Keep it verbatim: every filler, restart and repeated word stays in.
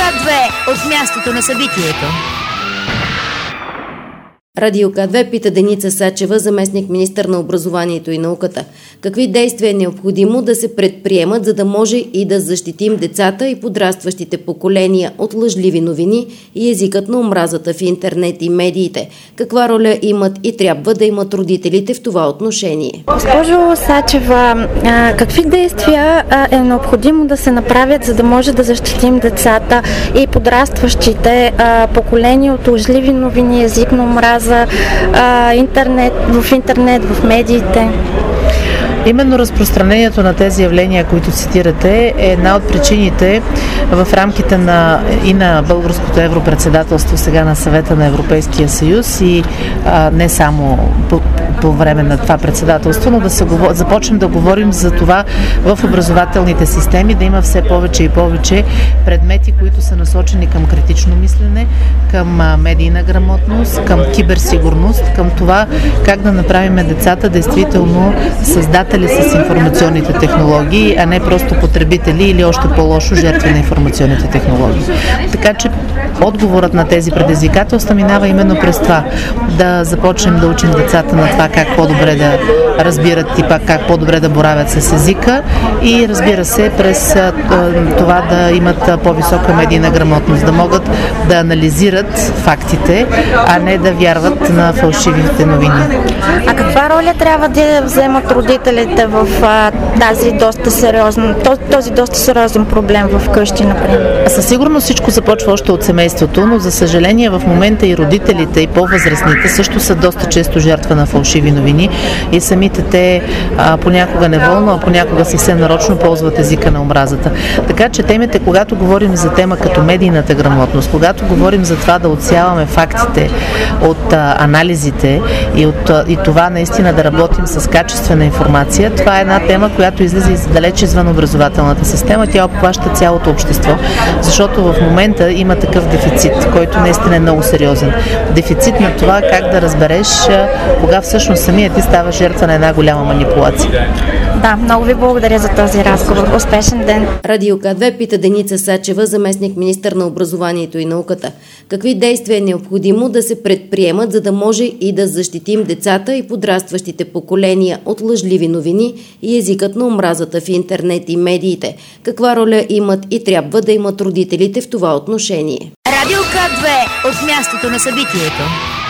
К две от мястото на събитието. Радио К две пита Деница Сачева, заместник министър на образованието и науката. Какви действия е необходимо да се предприемат, за да може и да защитим децата и подрастващите поколения от лъжливи новини и езикът на омразата в интернет и медиите? Каква роля имат и трябва да имат родителите в това отношение? Госпожо Сачева, какви действия е необходимо да се направят, за да може да защитим децата и подрастващите поколения от лъжливи новини, език на омраза, за а, интернет, в интернет, в медиите? Именно разпространението на тези явления, които цитирате, е една от причините в рамките на и на българското европредседателство, сега на Съвета на Европейския съюз и а, не само по, по време на това председателство, но да се говор... започнем да говорим за това в образователните системи да има все повече и повече предмети, които са насочени към критично мислене, към медийна грамотност, към киберсигурност, към това как да направим децата действително създатели с информационните технологии, а не просто потребители или още по-лошо жертви на информационните технологии. Така че отговорът на тези предизвикателства минава именно през това да започнем да учим децата на това как по-добре да разбират и пак как по-добре да боравят с езика и разбира се през това да имат по-висока медийна грамотност, да могат да анализират фактите, а не да вярват на фалшивите новини. А каква роля трябва да вземат родителите в а, тази доста сериозен, този, този доста сериозен проблем в къщи, например? Със сигурност всичко започва още от семейството, но за съжаление в момента и родителите, и по-възрастните също са доста често жертва на фалшиви новини и самите те а, понякога неволно, а понякога съвсем нарочно ползват езика на омразата. Така че темите, когато говорим за тема като медийната грамотност, когато говорим за това да отсяваме фактите от а, анализите и, от, а, и това наистина да работим с качествена информация, това е една тема, която излиза далеч извън образователната система. Тя обхваща цялото общество, защото в момента има такъв дефицит, който наистина е много сериозен. Дефицит на това как да разбереш кога всъщност самият ти става жертва на една голяма манипулация. Да, много ви благодаря за този разговор. Успешен ден! Радио К две пита Деница Сачева, заместник министър на образованието и науката. Какви действия е необходимо да се предприемат, за да може и да защитим децата и подрастващите поколения от лъжливи новини и езикът на омразата в интернет и медиите? Каква роля имат и трябва да имат родителите в това отношение? Радио К две от мястото на събитието.